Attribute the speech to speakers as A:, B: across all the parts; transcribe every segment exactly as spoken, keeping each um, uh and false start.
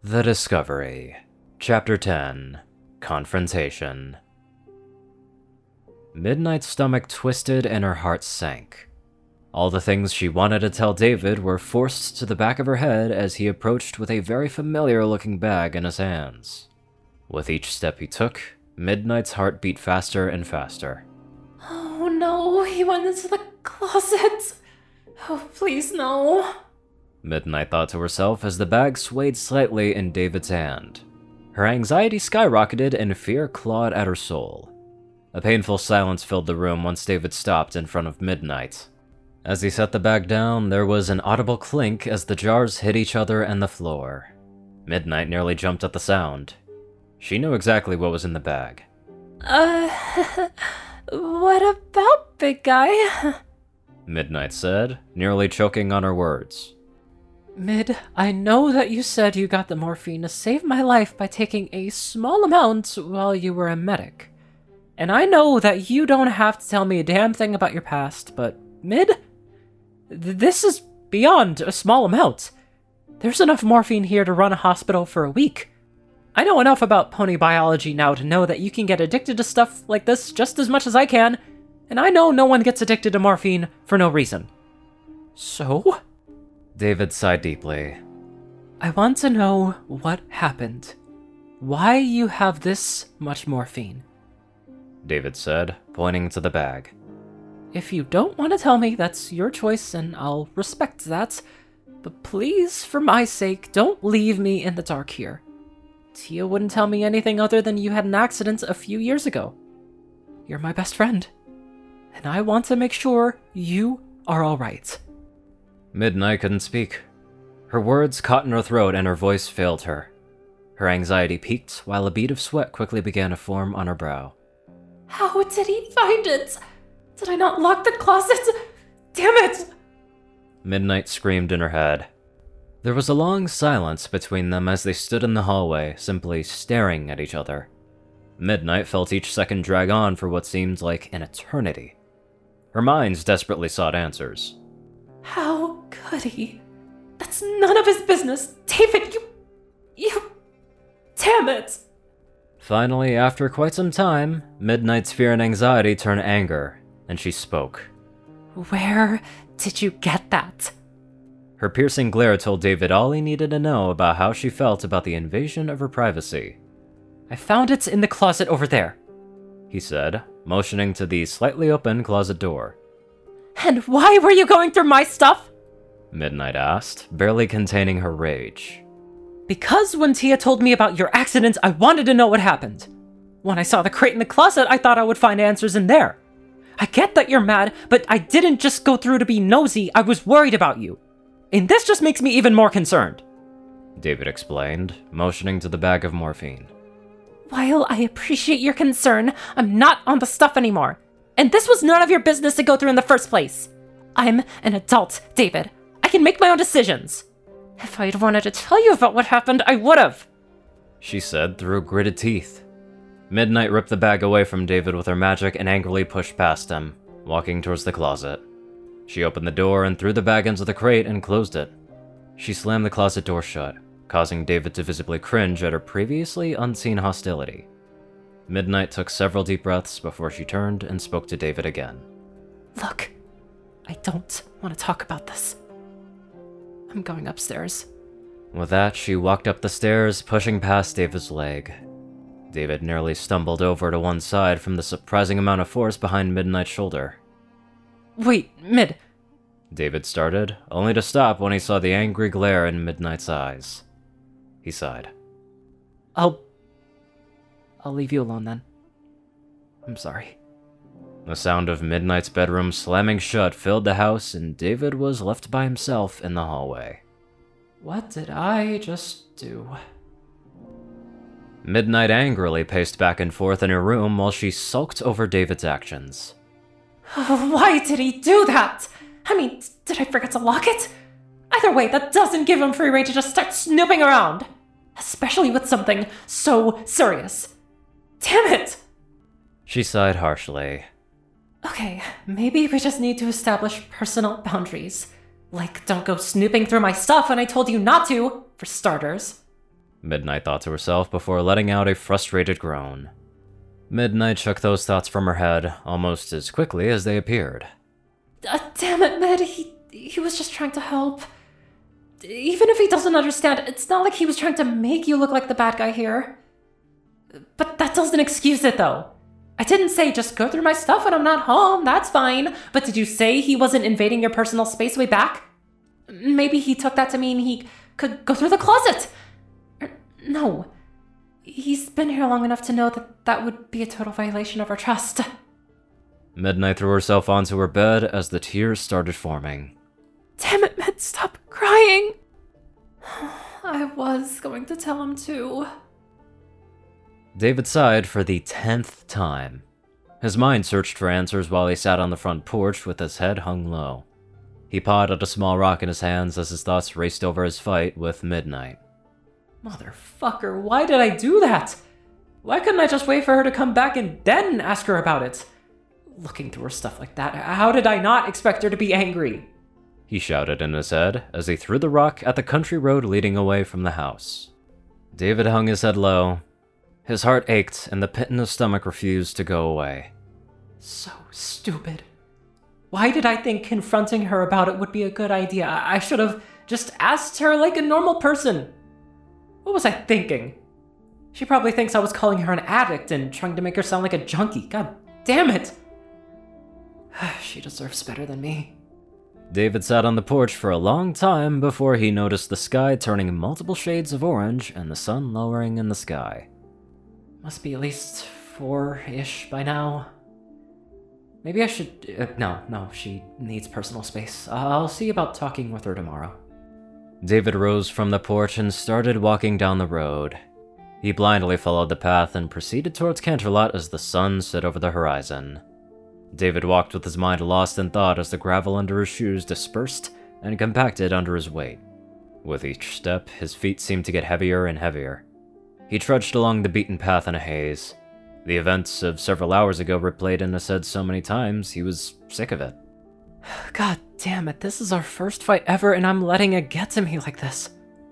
A: The Discovery. Chapter ten. Confrontation. Midnight's stomach twisted and her heart sank. All the things she wanted to tell David were forced to the back of her head as he approached with a very familiar-looking bag in his hands. With each step he took, Midnight's heart beat faster and faster.
B: Oh no, he went into the closet. Oh, please no.
A: Midnight thought to herself as the bag swayed slightly in David's hand. Her anxiety skyrocketed and fear clawed at her soul. A painful silence filled the room once David stopped in front of Midnight. As he set the bag down, there was an audible clink as the jars hit each other and the floor. Midnight nearly jumped at the sound. She knew exactly what was in the bag.
B: Uh, what about, big guy?
A: Midnight said, nearly choking on her words.
B: Mid, I know that you said you got the morphine to save my life by taking a small amount while you were a medic. And I know that you don't have to tell me a damn thing about your past, but Mid, th- this is beyond a small amount. There's enough morphine here to run a hospital for a week. I know enough about pony biology now to know that you can get addicted to stuff like this just as much as I can, and I know no one gets addicted to morphine for no reason. So?
A: David sighed deeply.
B: I want to know what happened. Why you have this much morphine?
A: David said, pointing to the bag.
B: If you don't want to tell me, that's your choice, and I'll respect that. But please, for my sake, don't leave me in the dark here. Tia wouldn't tell me anything other than you had an accident a few years ago. You're my best friend, and I want to make sure you are alright.
A: Midnight couldn't speak. Her words caught in her throat and her voice failed her. Her anxiety peaked while a bead of sweat quickly began to form on her brow.
B: How did he find it? Did I not lock the closet? Damn it!
A: Midnight screamed in her head. There was a long silence between them as they stood in the hallway, simply staring at each other. Midnight felt each second drag on for what seemed like an eternity. Her minds desperately sought answers.
B: How could he? That's none of his business. David, you... You... Damn it!
A: Finally, after quite some time, Midnight's fear and anxiety turned anger, and she spoke.
B: Where did you get that?
A: Her piercing glare told David all he needed to know about how she felt about the invasion of her privacy.
B: I found it in the closet over there,
A: he said, motioning to the slightly open closet door.
B: And why were you going through my stuff?
A: Midnight asked, barely containing her rage.
B: Because when Tia told me about your accident, I wanted to know what happened. When I saw the crate in the closet, I thought I would find answers in there. I get that you're mad, but I didn't just go through to be nosy, I was worried about you. And this just makes me even more concerned,
A: David explained, motioning to the bag of morphine.
B: While I appreciate your concern, I'm not on the stuff anymore. And this was none of your business to go through in the first place. I'm an adult, David. I can make my own decisions. If I'd wanted to tell you about what happened, I would've,
A: she said through gritted teeth. Midnight ripped the bag away from David with her magic and angrily pushed past him, walking towards the closet. She opened the door and threw the bag into the crate and closed it. She slammed the closet door shut, causing David to visibly cringe at her previously unseen hostility. Midnight took several deep breaths before she turned and spoke to David again.
B: Look, I don't want to talk about this. I'm going upstairs.
A: With that, she walked up the stairs, pushing past David's leg. David nearly stumbled over to one side from the surprising amount of force behind Midnight's shoulder.
B: Wait, Mid.
A: David started, only to stop when he saw the angry glare in Midnight's eyes. He sighed.
B: I'll... I'll leave you alone then. I'm sorry.
A: The sound of Midnight's bedroom slamming shut filled the house, and David was left by himself in the hallway.
B: What did I just do?
A: Midnight angrily paced back and forth in her room while she sulked over David's actions.
B: Why did he do that? I mean, did I forget to lock it? Either way, that doesn't give him free rein to just start snooping around. Especially with something so serious. Damn it!
A: She sighed harshly.
B: Okay, maybe we just need to establish personal boundaries. Like, don't go snooping through my stuff when I told you not to, for starters.
A: Midnight thought to herself before letting out a frustrated groan. Midnight shook those thoughts from her head almost as quickly as they appeared.
B: Uh, damn it, Mid, he, he was just trying to help. Even if he doesn't understand, it's not like he was trying to make you look like the bad guy here. But that doesn't excuse it, though. I didn't say just go through my stuff when I'm not home, that's fine. But did you say he wasn't invading your personal space way back? Maybe he took that to mean he could go through the closet. Er, no. He's been here long enough to know that that would be a total violation of our trust.
A: Midnight threw herself onto her bed as the tears started forming.
B: Damn it, Mid, stop crying. I was going to tell him too.
A: David sighed for the tenth time. His mind searched for answers while he sat on the front porch with his head hung low. He pawed at a small rock in his hands as his thoughts raced over his fight with Midnight.
B: Motherfucker, why did I do that? Why couldn't I just wait for her to come back and then ask her about it? Looking through her stuff like that, how did I not expect her to be angry?
A: He shouted in his head as he threw the rock at the country road leading away from the house. David hung his head low. His heart ached and the pit in his stomach refused to go away.
B: So stupid. Why did I think confronting her about it would be a good idea? I should have just asked her like a normal person. What was I thinking? She probably thinks I was calling her an addict and trying to make her sound like a junkie. God damn it. She deserves better than me.
A: David sat on the porch for a long time before he noticed the sky turning multiple shades of orange and the sun lowering in the sky.
B: Must be at least four-ish by now. Maybe I should... Uh, no, no, she needs personal space. Uh, I'll see about talking with her tomorrow.
A: David rose from the porch and started walking down the road. He blindly followed the path and proceeded towards Canterlot as the sun set over the horizon. David walked with his mind lost in thought as the gravel under his shoes dispersed and compacted under his weight. With each step, his feet seemed to get heavier and heavier. He trudged along the beaten path in a haze. The events of several hours ago replayed in his head so many times, he was sick of it.
B: God damn it, this is our first fight ever and I'm letting it get to me like this.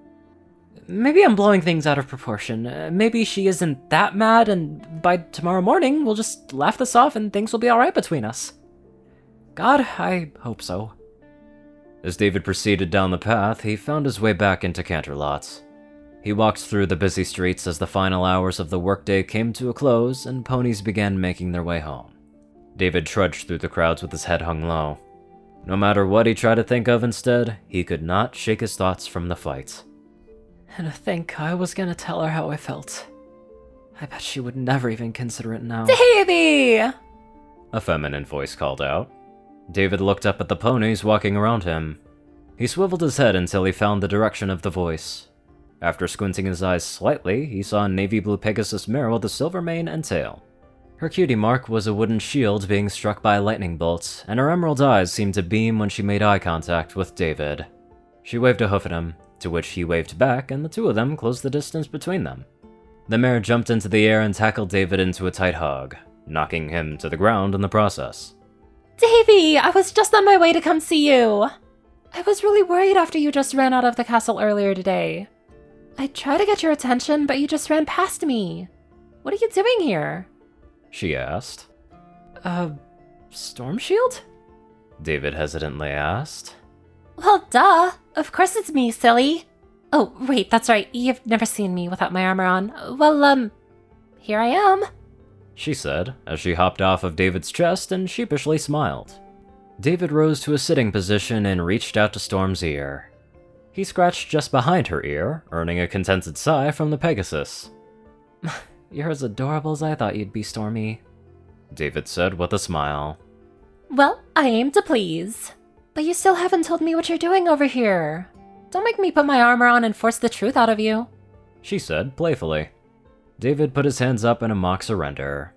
B: Maybe I'm blowing things out of proportion. Uh, maybe she isn't that mad and by tomorrow morning we'll just laugh this off and things will be alright between us. God, I hope so.
A: As David proceeded down the path, he found his way back into Canterlot. He walked through the busy streets as the final hours of the workday came to a close and ponies began making their way home. David trudged through the crowds with his head hung low. No matter what he tried to think of instead, he could not shake his thoughts from the fight.
B: And to think I was gonna tell her how I felt. I bet she would never even consider it now.
C: Davy!
A: A feminine voice called out. David looked up at the ponies walking around him. He swiveled his head until he found the direction of the voice. After squinting his eyes slightly, he saw a navy blue Pegasus mare with a silver mane and tail. Her cutie mark was a wooden shield being struck by a lightning bolt, and her emerald eyes seemed to beam when she made eye contact with David. She waved a hoof at him, to which he waved back, and the two of them closed the distance between them. The mare jumped into the air and tackled David into a tight hug, knocking him to the ground in the process.
C: Davy, I was just on my way to come see you. I was really worried after you just ran out of the castle earlier today. I tried to get your attention, but you just ran past me. What are you doing here?
A: She asked.
B: Uh, Storm Shield?
A: David hesitantly asked.
C: Well, duh. Of course it's me, silly. Oh, wait, that's right. You've never seen me without my armor on. Well, um, here I am.
A: She said, as she hopped off of David's chest and sheepishly smiled. David rose to a sitting position and reached out to Storm's ear. He scratched just behind her ear, earning a contented sigh from the Pegasus.
B: You're as adorable as I thought you'd be, Stormy,
A: David said with a smile.
C: Well, I aim to please. But you still haven't told me what you're doing over here. Don't make me put my armor on and force the truth out of you.
A: She said playfully. David put his hands up in a mock surrender.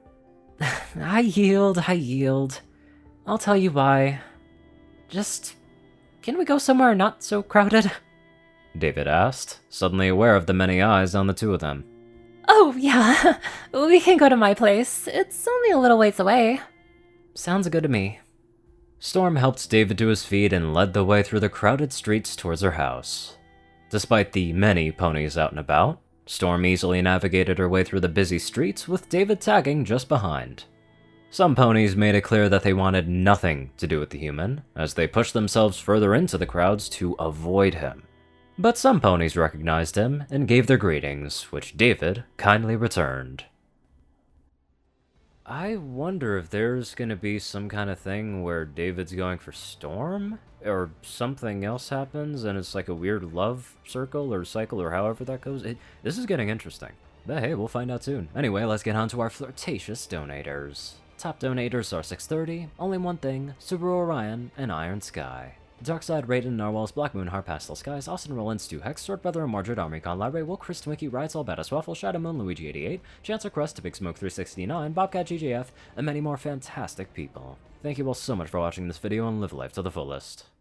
B: I yield, I yield. I'll tell you why. Just, can we go somewhere not so crowded?
A: David asked, suddenly aware of the many eyes on the two of them.
C: Oh, yeah. We can go to my place. It's only a little ways away.
B: Sounds good to me.
A: Storm helped David to his feet and led the way through the crowded streets towards her house. Despite the many ponies out and about, Storm easily navigated her way through the busy streets, with David tagging just behind. Some ponies made it clear that they wanted nothing to do with the human, as they pushed themselves further into the crowds to avoid him. But some ponies recognized him and gave their greetings, which David kindly returned. I wonder if there's gonna be some kind of thing where David's going for Storm? Or something else happens and it's like a weird love circle or cycle or however that goes. It, this is getting interesting. But hey, we'll find out soon. Anyway, let's get on to our flirtatious donators. Top donators are six thirty, Only One Thing, Subaru Orion, and Iron Sky. Darkside, Raiden, Narwhals, Black Moon, Heart, Pastel Skies, Austin Rollins, Stu Hex, Sword Brother, and Mordred, Armycon, Library, Will, Chris, Twinkie, Rides, All Badass Waffle, Shadow Moon, Luigi eighty-eight, Chancer Crust, Big Smoke three sixty-nine, Bobcat G J F, and many more fantastic people. Thank you all so much for watching this video and live life to the fullest.